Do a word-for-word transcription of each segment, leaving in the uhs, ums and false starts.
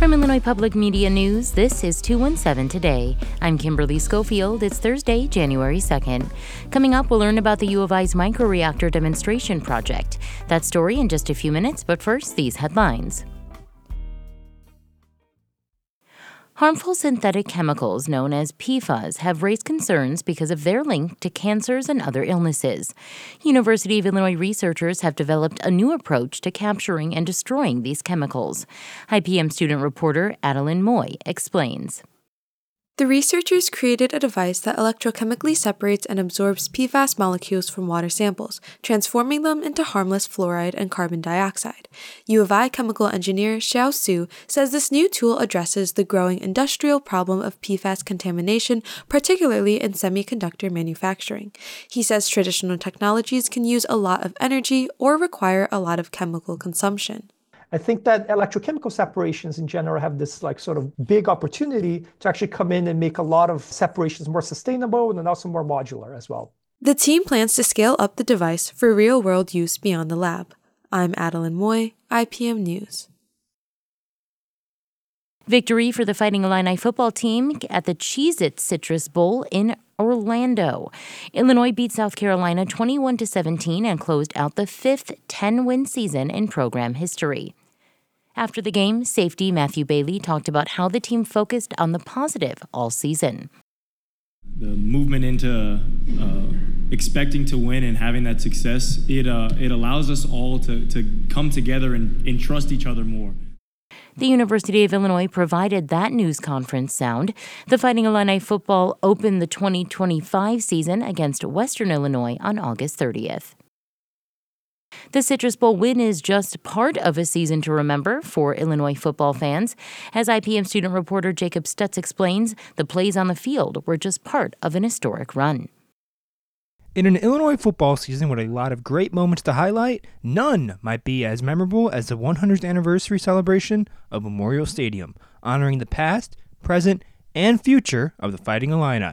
From Illinois Public Media News, this is two one seven Today. I'm Kimberly Schofield. It's Thursday, January second. Coming up, we'll learn about the U of I's microreactor demonstration project. That story in just a few minutes, but first, these headlines. Harmful synthetic chemicals known as P FAS have raised concerns because of their link to cancers and other illnesses. University of Illinois researchers have developed a new approach to capturing and destroying these chemicals. I P M student reporter Adeline Moy explains. The researchers created a device that electrochemically separates and absorbs P FAS molecules from water samples, transforming them into harmless fluoride and carbon dioxide. U of I chemical engineer Xiao Su says this new tool addresses the growing industrial problem of P FAS contamination, particularly in semiconductor manufacturing. He says traditional technologies can use a lot of energy or require a lot of chemical consumption. I think that electrochemical separations in general have this like sort of big opportunity to actually come in and make a lot of separations more sustainable and then also more modular as well. The team plans to scale up the device for real-world use beyond the lab. I'm Adeline Moy, I P M News. Victory for the Fighting Illini football team at the Cheez-It Citrus Bowl in Orlando. Illinois beat South Carolina twenty-one to seventeen and closed out the fifth ten-win season in program history. After the game, safety Matthew Bailey talked about how the team focused on the positive all season. The movement into uh, expecting to win and having that success, it uh, it allows us all to, to come together and, and trust each other more. The University of Illinois provided that news conference sound. The Fighting Illini football opened the twenty twenty-five season against Western Illinois on August thirtieth. The Citrus Bowl win is just part of a season to remember for Illinois football fans. As I P M student reporter Jacob Stutz explains, the plays on the field were just part of an historic run. In an Illinois football season with a lot of great moments to highlight, none might be as memorable as the one hundredth anniversary celebration of Memorial Stadium, honoring the past, present, and future of the Fighting Illini.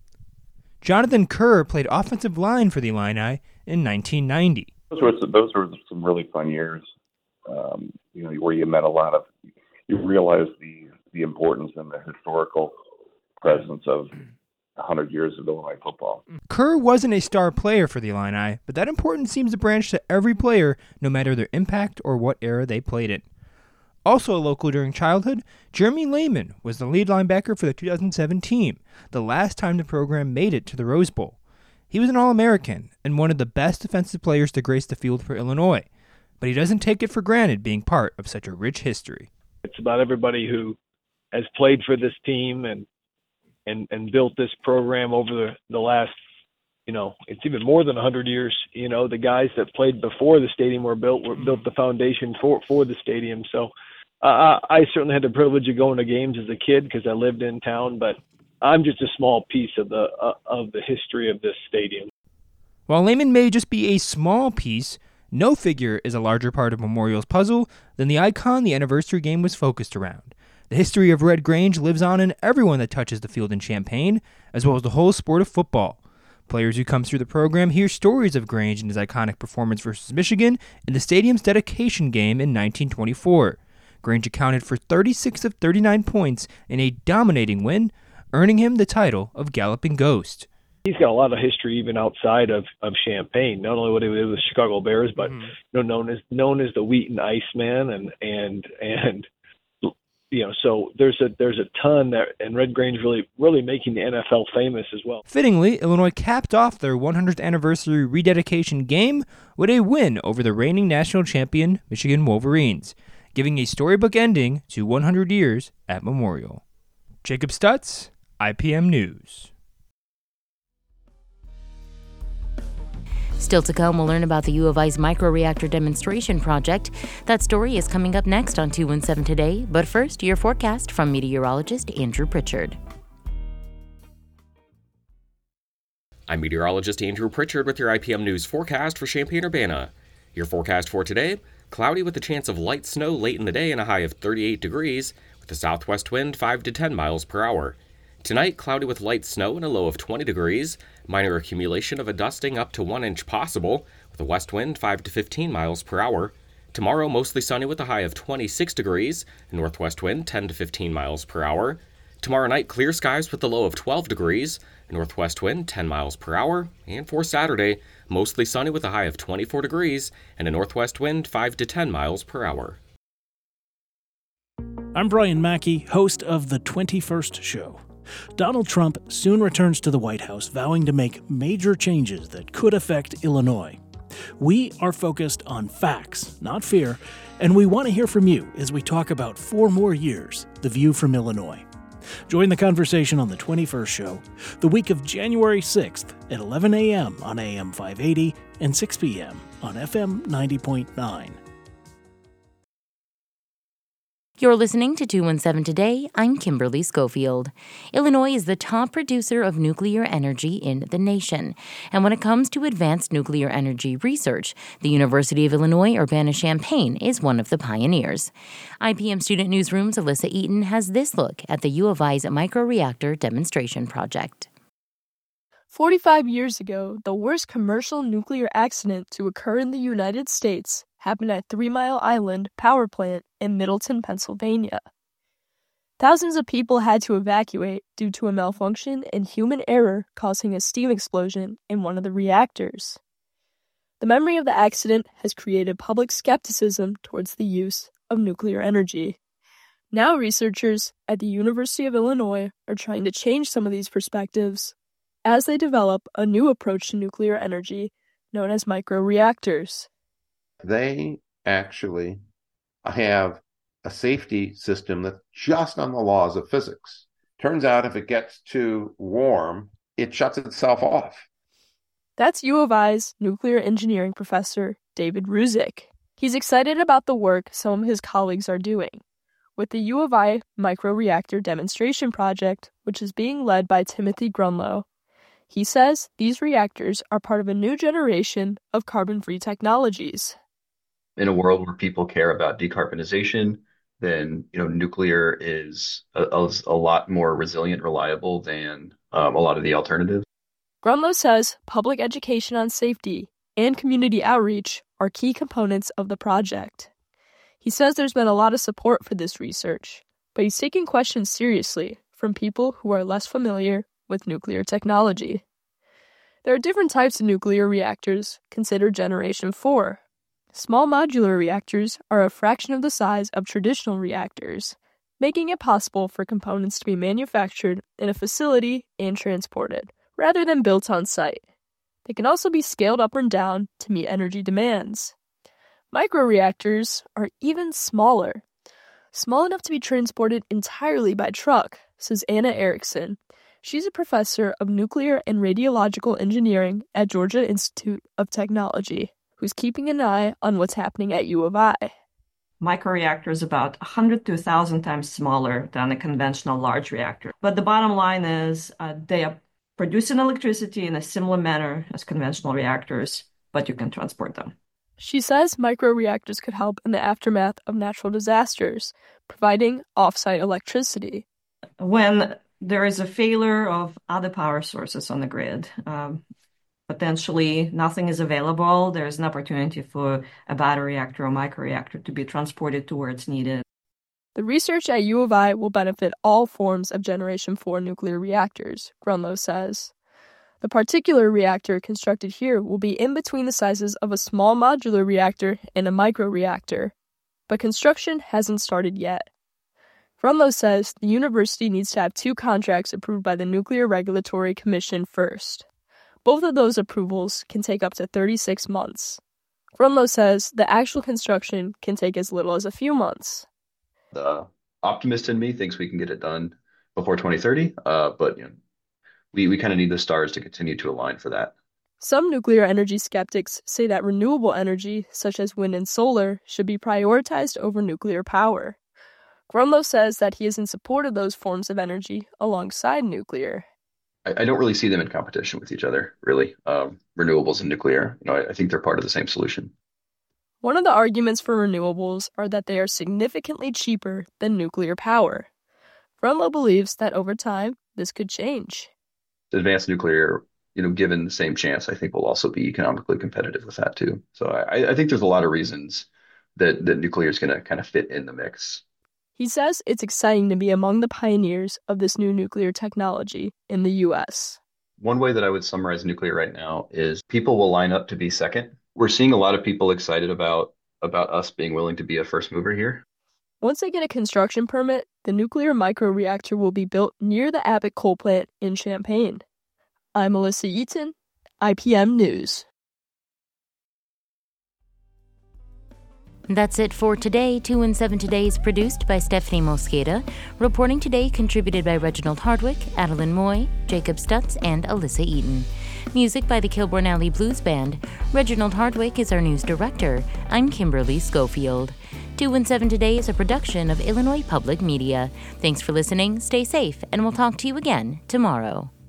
Jonathan Kerr played offensive line for the Illini in nineteen ninety. Those were some, those were some really fun years, um, you know, where you met a lot of, you realized the, the importance and the historical presence of one hundred years of Illinois football. Kerr wasn't a star player for the Illini, but that importance seems to branch to every player, no matter their impact or what era they played in. Also a local during childhood, Jeremy Lehman was the lead linebacker for the two thousand seven team, the last time the program made it to the Rose Bowl. He was an All-American and one of the best defensive players to grace the field for Illinois, but he doesn't take it for granted being part of such a rich history. It's about everybody who has played for this team and and, and built this program over the, the last, you know, it's even more than one hundred years. You know, the guys that played before the stadium were built, were built the foundation for, for the stadium. So uh, I certainly had the privilege of going to games as a kid because I lived in town, but I'm just a small piece of the uh, of the history of this stadium. While Lehman may just be a small piece, no figure is a larger part of Memorial's puzzle than the icon the anniversary game was focused around. The history of Red Grange lives on in everyone that touches the field in Champaign, as well as the whole sport of football. Players who come through the program hear stories of Grange and his iconic performance versus Michigan in the stadium's dedication game in nineteen twenty-four. Grange accounted for thirty-six of thirty-nine points in a dominating win, earning him the title of Galloping Ghost. He's got a lot of history even outside of, of Champaign. Not only what he did with the Chicago Bears, but mm-hmm. you know, known as known as the Wheaton Iceman, and and and you know, so there's a there's a ton that, and Red Grange really really making the N F L famous as well. Fittingly, Illinois capped off their one hundredth anniversary rededication game with a win over the reigning national champion Michigan Wolverines, giving a storybook ending to one hundred years at Memorial. Jacob Stutz, I P M News. Still to come, we'll learn about the U of I's microreactor demonstration project. That story is coming up next on two one seven Today, but first, your forecast from meteorologist Andrew Pritchard. I'm meteorologist Andrew Pritchard with your I P M News forecast for Champaign-Urbana. Your forecast for today, cloudy with a chance of light snow late in the day and a high of thirty-eight degrees, with a southwest wind five to ten miles per hour. Tonight, cloudy with light snow and a low of twenty degrees, minor accumulation of a dusting up to one inch possible, with a west wind five to fifteen miles per hour. Tomorrow, mostly sunny with a high of twenty-six degrees, northwest wind ten to fifteen miles per hour. Tomorrow night, clear skies with a low of twelve degrees, northwest wind ten miles per hour. And for Saturday, mostly sunny with a high of twenty-four degrees and a northwest wind five to ten miles per hour. I'm Brian Mackey, host of The twenty-first Show. Donald Trump soon returns to the White House, vowing to make major changes that could affect Illinois. We are focused on facts, not fear, and we want to hear from you as we talk about four more years, The View from Illinois. Join the conversation on The twenty-first Show, the week of January sixth at eleven a.m. on A M five eighty and six p.m. on F M ninety point nine. You're listening to two one seven Today. I'm Kimberly Schofield. Illinois is the top producer of nuclear energy in the nation. And when it comes to advanced nuclear energy research, the University of Illinois Urbana-Champaign is one of the pioneers. I P M Student Newsroom's Alyssa Eaton has this look at the U of I's microreactor demonstration project. forty-five years ago, the worst commercial nuclear accident to occur in the United States happened at Three Mile Island Power Plant in Middleton, Pennsylvania. Thousands of people had to evacuate due to a malfunction and human error causing a steam explosion in one of the reactors. The memory of the accident has created public skepticism towards the use of nuclear energy. Now researchers at the University of Illinois are trying to change some of these perspectives as they develop a new approach to nuclear energy known as microreactors. They actually have a safety system that's just on the laws of physics. Turns out if it gets too warm, it shuts itself off. That's U of I's nuclear engineering professor, David Ruzick. He's excited about the work some of his colleagues are doing with the U of I microreactor demonstration project, which is being led by Timothy Grunlow. He says these reactors are part of a new generation of carbon-free technologies. In a world where people care about decarbonization, then you know nuclear is a, a lot more resilient, reliable than um, a lot of the alternatives. Grunlow says public education on safety and community outreach are key components of the project. He says there's been a lot of support for this research, but he's taking questions seriously from people who are less familiar with nuclear technology. There are different types of nuclear reactors considered Generation four. Small modular reactors are a fraction of the size of traditional reactors, making it possible for components to be manufactured in a facility and transported, rather than built on site. They can also be scaled up and down to meet energy demands. Microreactors are even smaller, small enough to be transported entirely by truck, says Anna Erickson. She's a professor of nuclear and radiological engineering at Georgia Institute of Technology, who's keeping an eye on what's happening at U of I. Microreactor is about one hundred to one thousand times smaller than a conventional large reactor. But the bottom line is uh, they are producing electricity in a similar manner as conventional reactors, but you can transport them. She says microreactors could help in the aftermath of natural disasters, providing off-site electricity. When there is a failure of other power sources on the grid, um, potentially nothing is available, there's an opportunity for a battery reactor or microreactor to be transported to where it's needed. The research at U of I will benefit all forms of Generation four nuclear reactors, Grunlow says. The particular reactor constructed here will be in between the sizes of a small modular reactor and a microreactor, but construction hasn't started yet. Grunlow says the university needs to have two contracts approved by the Nuclear Regulatory Commission first. Both of those approvals can take up to thirty-six months. Grunlow says the actual construction can take as little as a few months. The optimist in me thinks we can get it done before twenty thirty, uh, but you know, we, we kind of need the stars to continue to align for that. Some nuclear energy skeptics say that renewable energy, such as wind and solar, should be prioritized over nuclear power. Grunlow says that he is in support of those forms of energy alongside nuclear. I don't really see them in competition with each other, really. Um, renewables and nuclear, you know, I, I think they're part of the same solution. One of the arguments for renewables are that they are significantly cheaper than nuclear power. Grunlow believes that over time, this could change. Advanced nuclear, you know, given the same chance, I think will also be economically competitive with that too. So I, I think there's a lot of reasons that, that nuclear is going to kind of fit in the mix. He says it's exciting to be among the pioneers of this new nuclear technology in the U S. One way that I would summarize nuclear right now is people will line up to be second. We're seeing a lot of people excited about, about us being willing to be a first mover here. Once they get a construction permit, the nuclear microreactor will be built near the Abbott coal plant in Champaign. I'm Melissa Eaton, I P M News. That's it for today. two in seven Today is produced by Stephanie Mosqueda. Reporting today contributed by Reginald Hardwick, Adeline Moy, Jacob Stutz, and Alyssa Eaton. Music by the Kilbourne Alley Blues Band. Reginald Hardwick is our news director. I'm Kimberly Schofield. two in seven Today is a production of Illinois Public Media. Thanks for listening, stay safe, and we'll talk to you again tomorrow.